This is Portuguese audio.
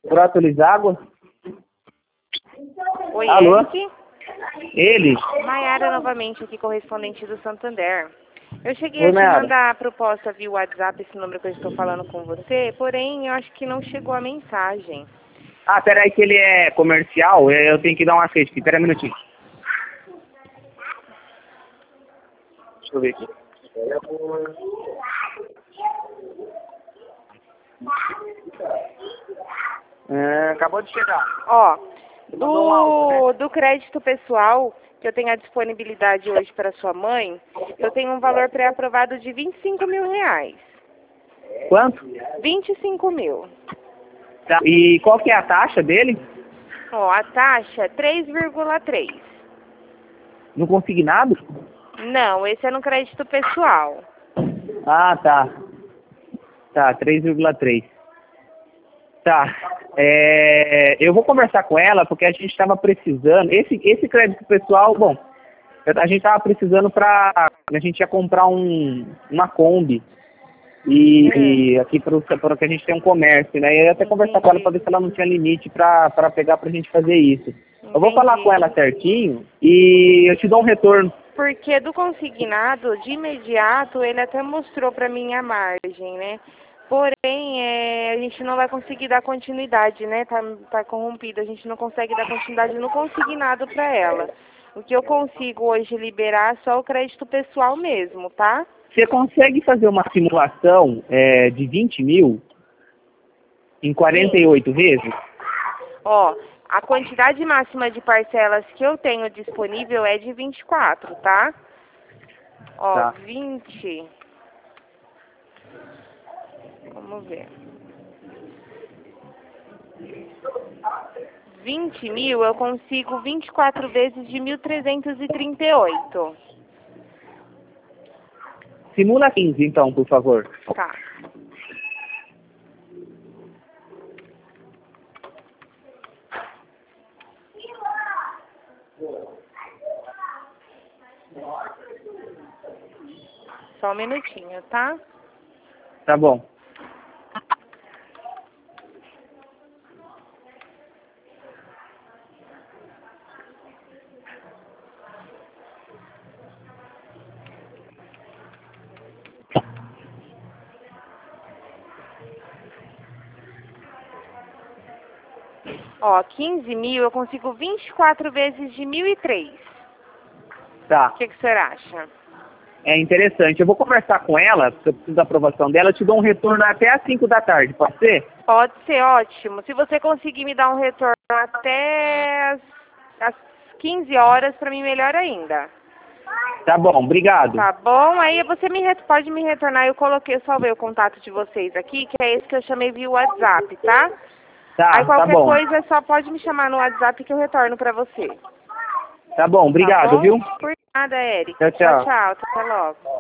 Própolis Água? Oi, Alô? Eric. Ele? Maiara novamente aqui, correspondente do Santander. Eu cheguei Oi, a te Maiara. mandar a proposta via WhatsApp, esse número que eu estou falando com você, porém eu acho que não chegou a mensagem. Ah, peraí que ele é comercial, eu tenho que dar uma sede aqui. Pera aí um minutinho. Deixa eu ver aqui. Acabou de chegar. Ó, Mandou um áudio, do crédito pessoal, que eu tenho a disponibilidade hoje para sua mãe, eu tenho um valor pré-aprovado de R$ 25 mil. Quanto? 25 mil. Tá. E qual que é a taxa dele? Ó, a taxa é 3,3. No consignado? Não, esse é no crédito pessoal. Ah, tá. Tá, 3,3. Tá. Eu vou conversar com ela porque a gente estava precisando. Esse crédito pessoal, bom, a gente estava precisando para. A gente ia comprar uma Kombi. E aqui para que a gente tenha um comércio, né? E eu ia até conversar com ela para ver se ela não tinha limite para pegar pra gente fazer isso. Eu vou falar com ela certinho e eu te dou um retorno. Porque do consignado, de imediato, ele até mostrou para mim a margem, né? Porém, a gente não vai conseguir dar continuidade, né? Tá corrompido, a gente não consegue dar continuidade no consignado para ela. O que eu consigo hoje liberar é só o crédito pessoal mesmo, tá? Você consegue fazer uma simulação de 20 mil em 48 vezes? Ó, a quantidade máxima de parcelas que eu tenho disponível é de 24, tá? Ó, Tá. 20. Vamos ver. 20 mil eu consigo 24 vezes de 1.338. Simula 15, então, por favor. Tá. Só um minutinho, tá? Tá bom. Ó, 15 mil eu consigo 24 vezes de 1.003. Tá. O que o senhor acha? É interessante. Eu vou conversar com ela, porque eu preciso da aprovação dela. Eu te dou um retorno até às 5 da tarde, pode ser? Pode ser, ótimo. Se você conseguir me dar um retorno até as 15 horas, para mim melhor ainda. Tá bom, obrigado. Tá bom? Aí você pode me retornar. Eu salvei o contato de vocês aqui, que é esse que eu chamei via WhatsApp, tá? Tá, Aí tá qualquer bom. coisa só pode me chamar no WhatsApp que eu retorno para você. Tá bom, obrigado, Tá bom? viu? Por nada, Eric. Tchau, tchau. Tchau, tchau. Até logo.